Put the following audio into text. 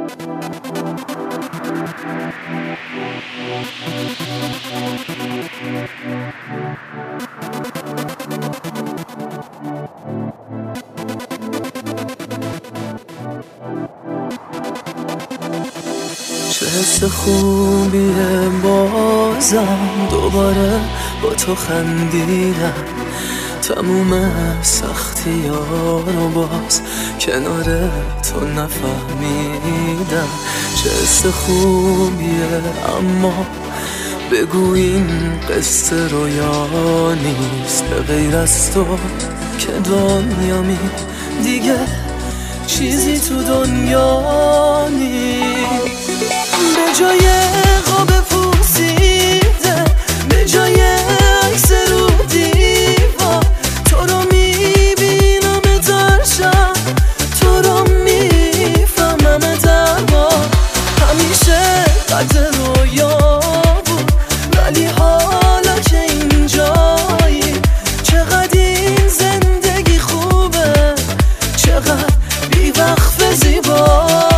چه حس خوبیه بازم دوباره با تو خندیدم، تموم سختیارو باز کنار تو نفهمیدم. چه حس خوبیه اما بگو این قصه رویا نیست، به غیر از تو که دنیامی دیگه چیزی تو دنیا نیست. به جای خواب پوسیده، به جای عکس رو دیوار، تو رو میبینم در شب، تو رو میفهمم در بار. همیشه قد رویا بود ولی حالا که اینجایی، چقدر این زندگی خوبه، چقدر بی‌وقف زیبا.